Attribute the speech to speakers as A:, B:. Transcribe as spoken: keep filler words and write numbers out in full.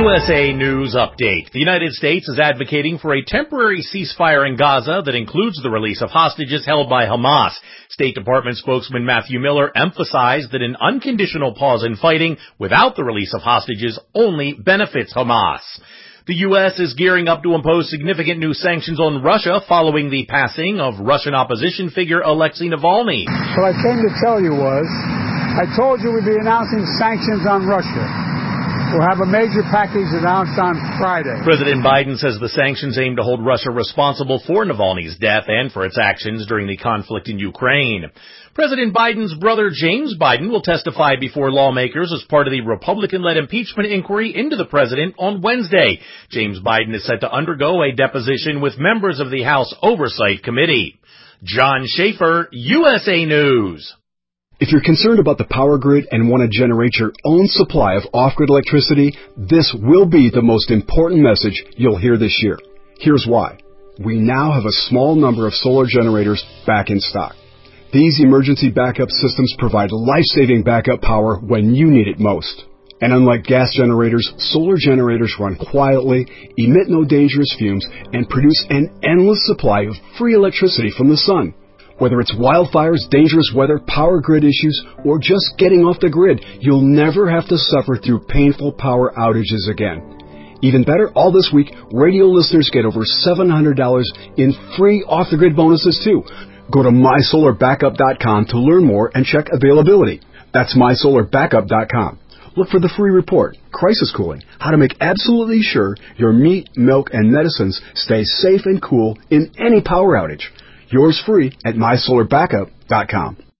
A: U S A News Update. The United States is advocating for a temporary ceasefire in Gaza that includes the release of hostages held by Hamas. State Department spokesman Matthew Miller emphasized that an unconditional pause in fighting without the release of hostages only benefits Hamas. The U S is gearing up to impose significant new sanctions on Russia following the passing of Russian opposition figure Alexei Navalny.
B: What I came to tell you was, I told you we'd be announcing sanctions on Russia. We'll have a major package announced on Friday.
A: President Biden says the sanctions aim to hold Russia responsible for Navalny's death and for its actions during the conflict in Ukraine. President Biden's brother James Biden will testify before lawmakers as part of the Republican-led impeachment inquiry into the president on Wednesday. James Biden is set to undergo a deposition with members of the House Oversight Committee. John Schaefer, U S A News.
C: If you're concerned about the power grid and want to generate your own supply of off-grid electricity, this will be the most important message you'll hear this year. Here's why. We now have a small number of solar generators back in stock. These emergency backup systems provide life-saving backup power when you need it most. And unlike gas generators, solar generators run quietly, emit no dangerous fumes, and produce an endless supply of free electricity from the sun. Whether it's wildfires, dangerous weather, power grid issues, or just getting off the grid, you'll never have to suffer through painful power outages again. Even better, all this week, radio listeners get over seven hundred dollars in free off-the-grid bonuses too. Go to my solar backup dot com to learn more and check availability. That's my solar backup dot com. Look for the free report, Crisis Cooling, how to make absolutely sure your meat, milk, and medicines stay safe and cool in any power outage. Yours free at my solar backup dot com.